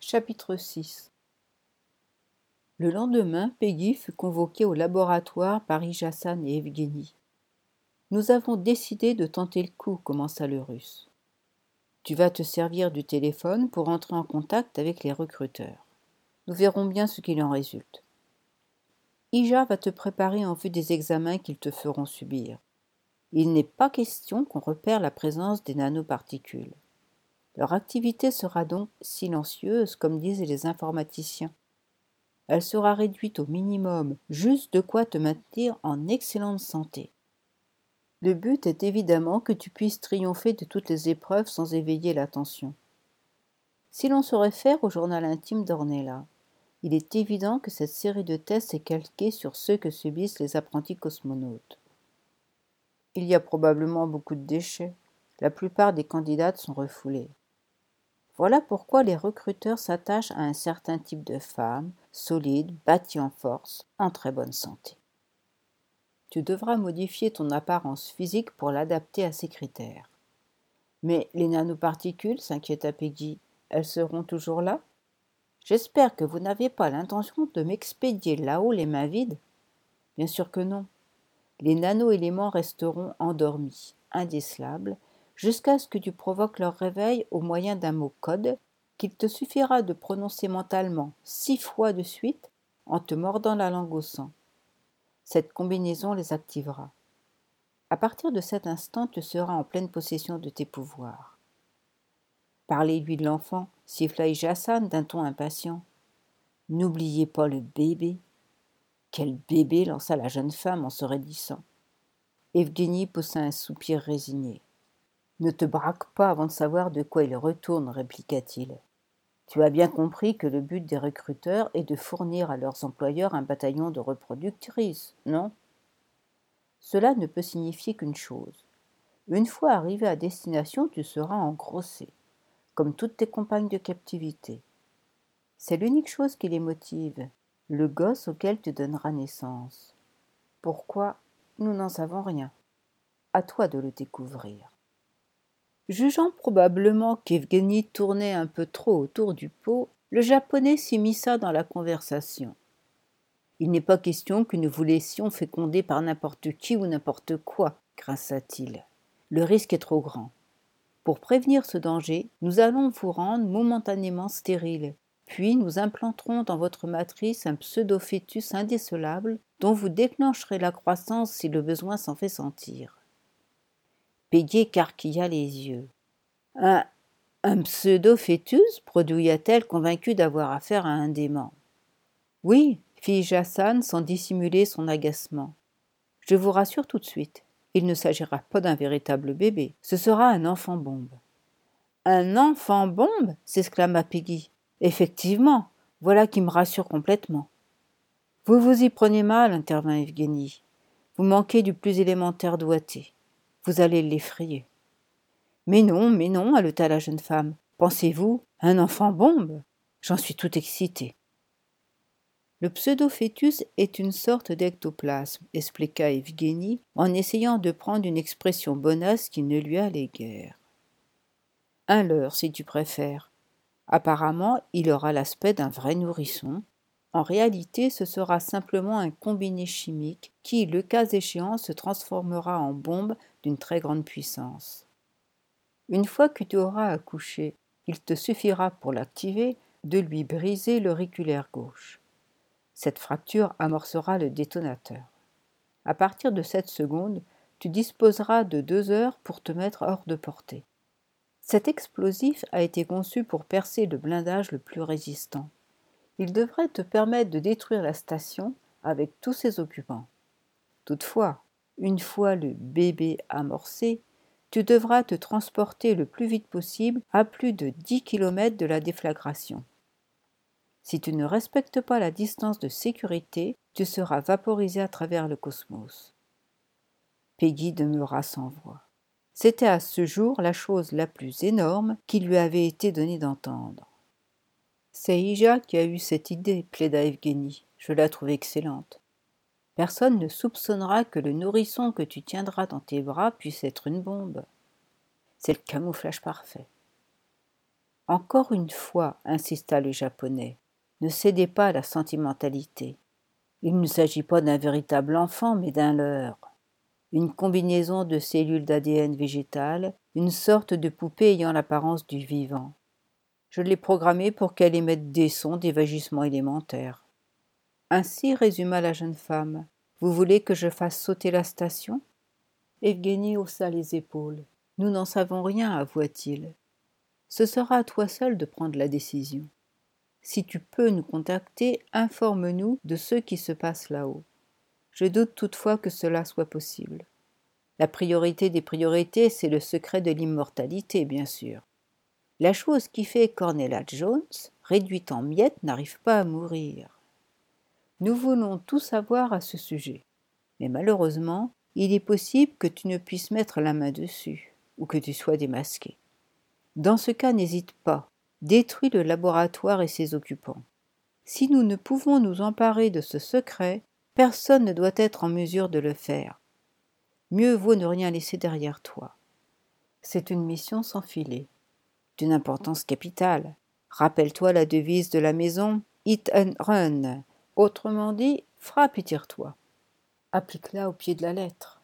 Chapitre 6. Le lendemain, Peggy fut convoquée au laboratoire par Ijassan et Evgueni. « Nous avons décidé de tenter le coup, » commença le Russe. « Tu vas te servir du téléphone pour entrer en contact avec les recruteurs. Nous verrons bien ce qu'il en résulte. Ija va te préparer en vue des examens qu'ils te feront subir. Il n'est pas question qu'on repère la présence des nanoparticules. Leur activité sera donc silencieuse, comme disent les informaticiens. Elle sera réduite au minimum, juste de quoi te maintenir en excellente santé. Le but est évidemment que tu puisses triompher de toutes les épreuves sans éveiller l'attention. Si l'on se réfère au journal intime d'Ornella, il est évident que cette série de tests est calquée sur ceux que subissent les apprentis cosmonautes. Il y a probablement beaucoup de déchets. La plupart des candidates sont refoulées. Voilà pourquoi les recruteurs s'attachent à un certain type de femme, solide, bâtie en force, en très bonne santé. Tu devras modifier ton apparence physique pour l'adapter à ces critères. Mais les nanoparticules, s'inquiéta Peggy, elles seront toujours là ? J'espère que vous n'avez pas l'intention de m'expédier là-haut les mains vides. Bien sûr que non. Les nano-éléments resteront endormis, indécelables, jusqu'à ce que tu provoques leur réveil au moyen d'un mot code qu'il te suffira de prononcer mentalement 6 fois de suite en te mordant la langue au sang. Cette combinaison les activera. À partir de cet instant, tu seras en pleine possession de tes pouvoirs. Parlez-lui de l'enfant, siffla Ijassan d'un ton impatient. N'oubliez pas le bébé. Quel bébé, lança la jeune femme en se raidissant. Evgueni poussa un soupir résigné. Ne te braque pas avant de savoir de quoi il retourne, répliqua-t-il. Tu as bien compris que le but des recruteurs est de fournir à leurs employeurs un bataillon de reproductrices, non ? Cela ne peut signifier qu'une chose. Une fois arrivé à destination, tu seras engrossé, comme toutes tes compagnes de captivité. C'est l'unique chose qui les motive, le gosse auquel tu donneras naissance. Pourquoi ? Nous n'en savons rien. À toi de le découvrir. Jugeant probablement qu'Evgueni tournait un peu trop autour du pot, le Japonais s'immisça dans la conversation. Il n'est pas question que nous vous laissions féconder par n'importe qui ou n'importe quoi, grinça-t-il. Le risque est trop grand. Pour prévenir ce danger, nous allons vous rendre momentanément stérile, puis nous implanterons dans votre matrice un pseudo-fœtus indécelable dont vous déclencherez la croissance si le besoin s'en fait sentir. Peggy écarquilla les yeux. Un pseudo-fœtus bredouilla-t-elle, convaincue d'avoir affaire à un dément. Oui, fit Ijassan sans dissimuler son agacement. Je vous rassure tout de suite, il ne s'agira pas d'un véritable bébé, ce sera un enfant-bombe. Un enfant-bombe s'exclama Peggy. Effectivement, voilà qui me rassure complètement. Vous vous y prenez mal, intervint Evgueni. Vous manquez du plus élémentaire doigté. Vous allez l'effrayer. Mais non, haleta la jeune femme. Pensez-vous, un enfant-bombe ? J'en suis tout excitée. Le pseudo-fœtus est une sorte d'ectoplasme, expliqua Evgueni en essayant de prendre une expression bonasse qui ne lui allait guère. Un leurre, si tu préfères. Apparemment, il aura l'aspect d'un vrai nourrisson. En réalité, ce sera simplement un combiné chimique qui, le cas échéant, se transformera en bombe d'une très grande puissance. Une fois que tu auras accouché, il te suffira pour l'activer de lui briser l'auriculaire gauche. Cette fracture amorcera le détonateur. À partir de cette seconde, tu disposeras de 2 heures pour te mettre hors de portée. Cet explosif a été conçu pour percer le blindage le plus résistant. Il devrait te permettre de détruire la station avec tous ses occupants. Toutefois, une fois le bébé amorcé, tu devras te transporter le plus vite possible à plus de 10 km de la déflagration. Si tu ne respectes pas la distance de sécurité, tu seras vaporisé à travers le cosmos. Peggy demeura sans voix. C'était à ce jour la chose la plus énorme qui lui avait été donnée d'entendre. C'est Ija qui a eu cette idée, plaida Evgueni. Je la trouve excellente. Personne ne soupçonnera que le nourrisson que tu tiendras dans tes bras puisse être une bombe. C'est le camouflage parfait. Encore une fois, insista le Japonais, ne cédez pas à la sentimentalité. Il ne s'agit pas d'un véritable enfant, mais d'un leurre. Une combinaison de cellules d'ADN végétales, une sorte de poupée ayant l'apparence du vivant. Je l'ai programmée pour qu'elle émette des sons d'évagissement élémentaire. Ainsi résuma la jeune femme. Vous voulez que je fasse sauter la station? Evgénie haussa les épaules. Nous n'en savons rien, avoua-t-il. Ce sera à toi seul de prendre la décision. Si tu peux nous contacter, informe-nous de ce qui se passe là-haut. Je doute toutefois que cela soit possible. La priorité des priorités, c'est le secret de l'immortalité, bien sûr. La chose qui fait Cornelia Jones, réduite en miettes, n'arrive pas à mourir. Nous voulons tout savoir à ce sujet. Mais malheureusement, il est possible que tu ne puisses mettre la main dessus, ou que tu sois démasqué. Dans ce cas, n'hésite pas. Détruis le laboratoire et ses occupants. Si nous ne pouvons nous emparer de ce secret, personne ne doit être en mesure de le faire. Mieux vaut ne rien laisser derrière toi. C'est une mission sans filet, d'une importance capitale. Rappelle-toi la devise de la maison « Hit and run », autrement dit « frappe et tire-toi ». Applique-la au pied de la lettre.